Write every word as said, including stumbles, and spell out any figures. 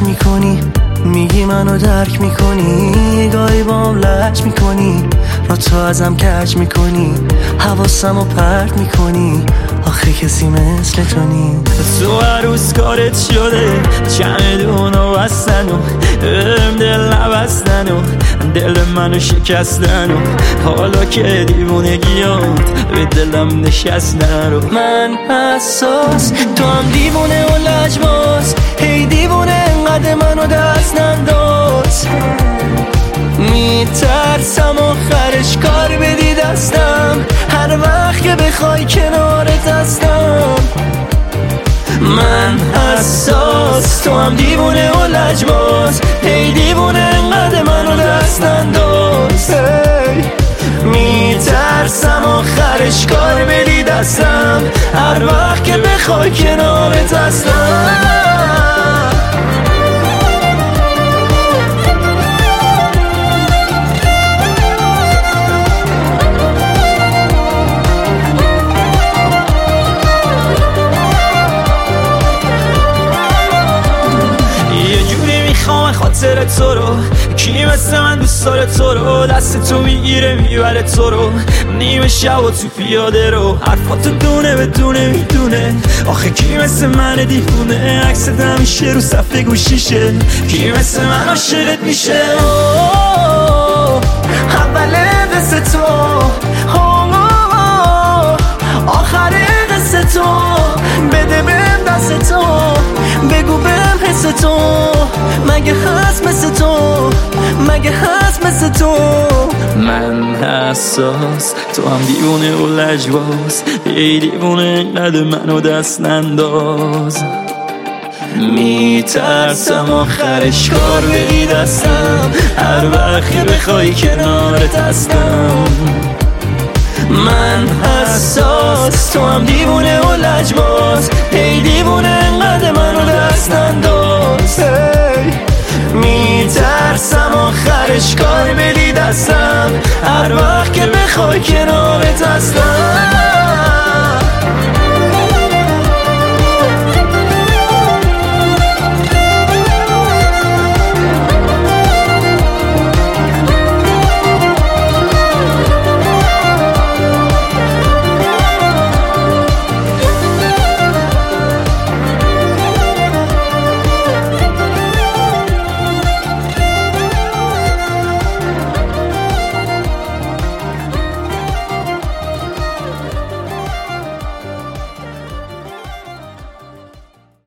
میکنی، میگی منو درک میکنی، گاهی بام لج میکنی، را تو ازم کج میکنی، حواسمو پرت میکنی، آخه کسی مثل تو نی. تو عروس کارت شده، چمدونو بستن و ام دل نبستن و دل منو شکستن و حالا که دیوونگیات به دلم نشستن رو. من حساس، تو هم دیوونه و لجباز، هی دیوونه انقدر منو دست ننداز. میترسم آخرش کار بدی دستم، هر وقت که بخوای کنارت هستم. من حساس، تو هم دیوونه و لجباز، هی دیوونه انقدر منو دست انداز. میترسم آخرش کار بدی دستم، هر وقت که بخوای کنارت هستم. خاطر تو رو کی مثل من دوست داره تو رو، دست تو میگیره میبره تو رو نیمه شب و تو پیاده رو، حرفاتو دونه به دونه میدونه. آخه کی مثل من دیوونه، عکست همیشه رو صفحه گوشیشه، کی مثل من عاشقت میشه. اول قصه تو، آخر قصه تو، بده بهم دست تو، بگو بهم حس تو، مگه هست مثل تو، مگه هست مثل تو. من حساس، تو هم دیوونه و لجباز، ای دیوونه اینقدر منو دست ننداز. میترسم آخرش کار بدی دستم، هر وقت که بخوای کنارت هستم. من حساس، تو هم دیوونه و لجباز، ای دیوونه انقدر منو دست انداز. میترسم آخرش کار بدی دستم، هر وقت که بخوای کنارت هستم.